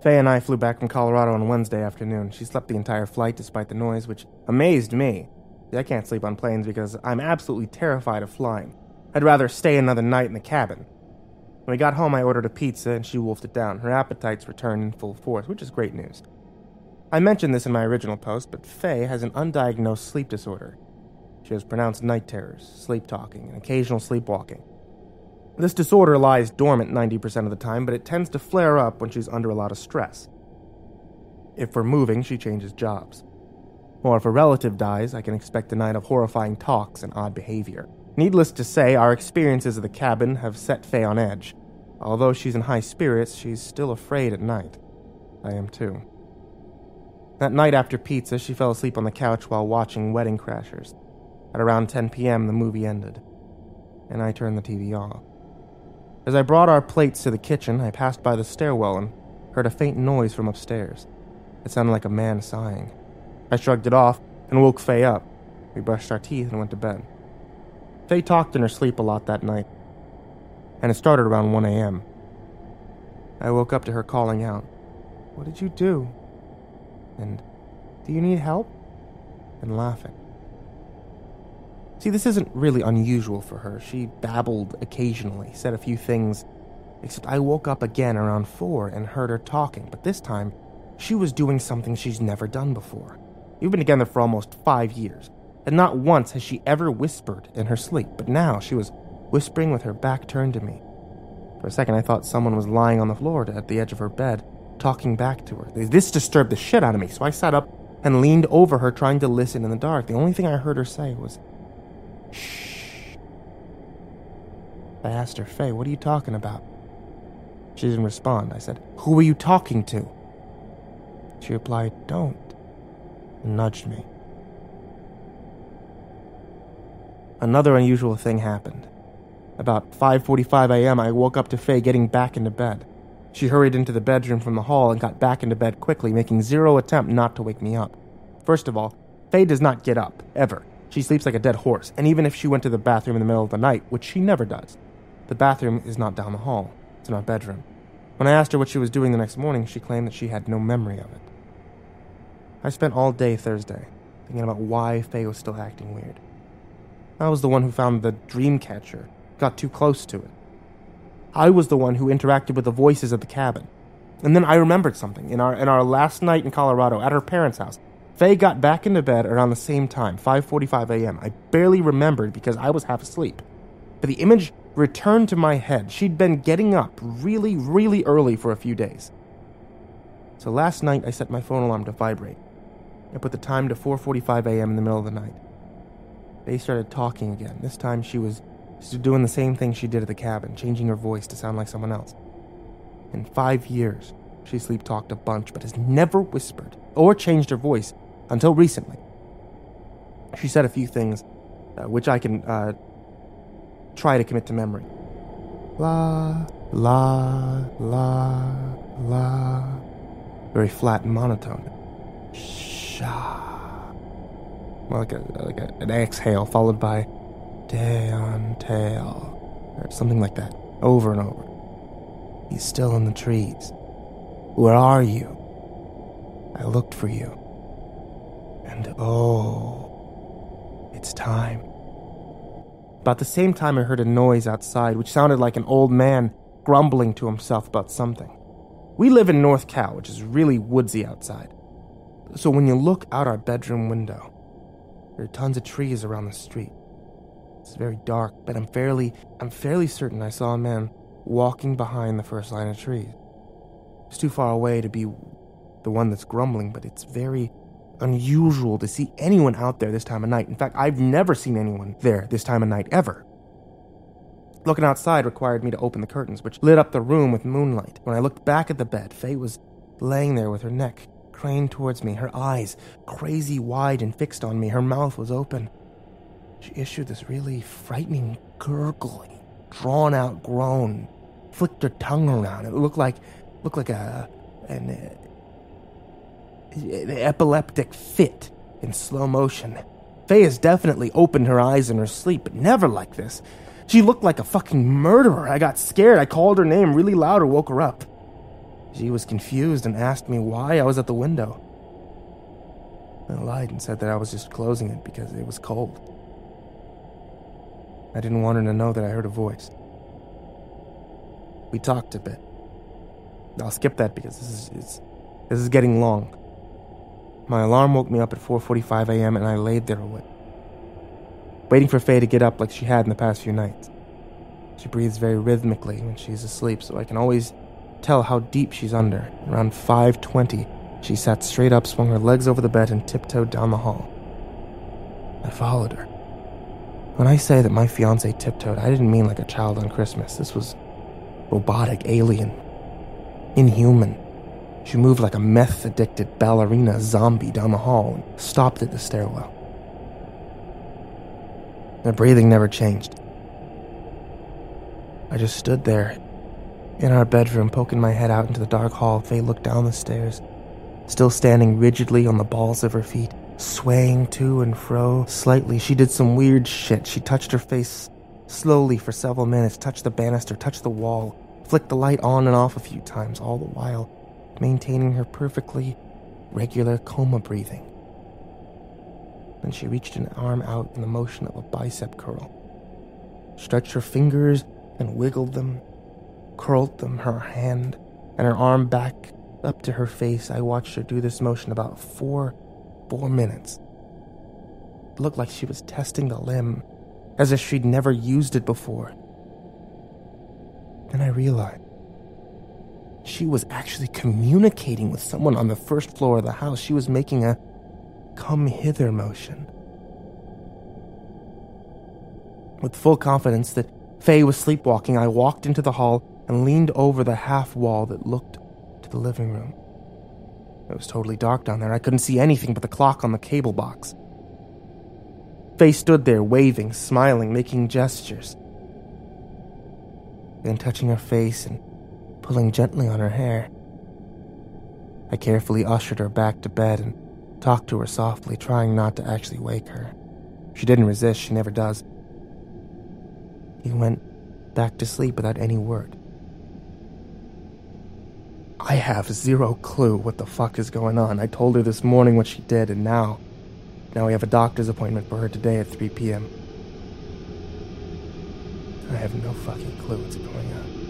Faye and I flew back from Colorado on Wednesday afternoon. She slept the entire flight despite the noise, which amazed me. I can't sleep on planes because I'm absolutely terrified of flying. I'd rather stay another night in the cabin. When we got home, I ordered a pizza and she wolfed it down. Her appetites returned in full force, which is great news. I mentioned this in my original post, but Faye has an undiagnosed sleep disorder. She has pronounced night terrors, sleep talking, and occasional sleepwalking. This disorder lies dormant 90% of the time, but it tends to flare up when she's under a lot of stress. If we're moving, she changes jobs. Or if a relative dies, I can expect a night of horrifying talks and odd behavior. Needless to say, our experiences of the cabin have set Faye on edge. Although she's in high spirits, she's still afraid at night. I am too. That night after pizza, she fell asleep on the couch while watching Wedding Crashers. At around 10 p.m., the movie ended, and I turned the TV off. As I brought our plates to the kitchen, I passed by the stairwell and heard a faint noise from upstairs. It sounded like a man sighing. I shrugged it off and woke Faye up. We brushed our teeth and went to bed. Faye talked in her sleep a lot that night, and it started around 1 a.m. I woke up to her calling out, "What did you do?" And, "Do you need help?" and laughing. See, this isn't really unusual for her. She babbled occasionally, said a few things, except I woke up again around 4 and heard her talking, but this time, she was doing something she's never done before. We've been together for almost 5 years, and not once has she ever whispered in her sleep, but now she was whispering with her back turned to me. For a second, I thought someone was lying on the floor at the edge of her bed, talking back to her. This disturbed the shit out of me, so I sat up and leaned over her, trying to listen in the dark. The only thing I heard her say was, "Shh." I asked her, "Faye, what are you talking about?" She didn't respond. I said, "Who are you talking to?" She replied, "Don't," and nudged me. Another unusual thing happened. About 5:45 a.m., I woke up to Faye getting back into bed. She hurried into the bedroom from the hall and got back into bed quickly, making zero attempt not to wake me up. First of all, Faye does not get up, ever. She sleeps like a dead horse, and even if she went to the bathroom in the middle of the night, which she never does, the bathroom is not down the hall. It's in our bedroom. When I asked her what she was doing the next morning, she claimed that she had no memory of it. I spent all day Thursday thinking about why Faye was still acting weird. I was the one who found the dream catcher, got too close to it. I was the one who interacted with the voices of the cabin. And then I remembered something. In our last night in Colorado, at her parents' house, Faye got back into bed around the same time, 5:45 a.m. I barely remembered because I was half asleep. But the image returned to my head. She'd been getting up really, really early for a few days. So last night, I set my phone alarm to vibrate. I put the time to 4:45 a.m. in the middle of the night. Faye started talking again. This time she was doing the same thing she did at the cabin, changing her voice to sound like someone else. In 5 years, she sleep-talked a bunch, but has never whispered or changed her voice until recently. She said a few things, which I can try to commit to memory. La, la, la, la. Very flat and monotone. Sha. Well, like an exhale followed by day on tail, or something like that, over and over. He's still in the trees. Where are you? I looked for you. And oh, it's time. About the same time, I heard a noise outside, which sounded like an old man grumbling to himself about something. We live in North Cal, which is really woodsy outside. So when you look out our bedroom window, there are tons of trees around the street. It's very dark, but I'm fairly certain I saw a man walking behind the first line of trees. It's too far away to be the one that's grumbling, but it's very unusual to see anyone out there this time of night. In fact, I've never seen anyone there this time of night, ever. Looking outside required me to open the curtains, which lit up the room with moonlight. When I looked back at the bed, Faye was laying there with her neck craned towards me, her eyes crazy wide and fixed on me. Her mouth was open. She issued this really frightening, gurgling, drawn-out groan, flicked her tongue around. It looked like an epileptic fit in slow motion. Faye has definitely opened her eyes in her sleep, but never like this. She looked like a fucking murderer. I got scared. I called her name really loud and woke her up. She was confused and asked me why I was at the window. I lied and said that I was just closing it because it was cold. I didn't want her to know that I heard a voice. We talked a bit. I'll skip that because this is getting long. My alarm woke me up at 4:45 a.m. and I laid there waiting for Faye to get up like she had in the past few nights. She breathes very rhythmically when she's asleep, so I can always tell how deep she's under. Around 5:20, she sat straight up, swung her legs over the bed, and tiptoed down the hall. I followed her. When I say that my fiancé tiptoed, I didn't mean like a child on Christmas. This was robotic, alien, inhuman. She moved like a meth-addicted ballerina zombie down the hall and stopped at the stairwell. Her breathing never changed. I just stood there, in our bedroom, poking my head out into the dark hall. Faye looked down the stairs, still standing rigidly on the balls of her feet, swaying to and fro slightly. She did some weird shit. She touched her face slowly for several minutes, touched the banister, touched the wall, flicked the light on and off a few times, all the while maintaining her perfectly regular coma breathing. Then she reached an arm out in the motion of a bicep curl, stretched her fingers and wiggled them, curled them, her hand and her arm back up to her face. I watched her do this motion about four minutes. It looked like she was testing the limb, as if she'd never used it before. Then I realized she was actually communicating with someone on the first floor of the house. She was making a come hither motion. With full confidence that Faye was sleepwalking, I walked into the hall and leaned over the half wall that looked to the living room. It was totally dark down there. I couldn't see anything but the clock on the cable box. Faye stood there, waving, smiling, making gestures. Then touching her face and pulling gently on her hair. I carefully ushered her back to bed and talked to her softly, trying not to actually wake her. She didn't resist, she never does. He went back to sleep without any word. I have zero clue what the fuck is going on. I told her this morning what she did, and now we have a doctor's appointment for her today at 3 p.m. I have no fucking clue what's going on.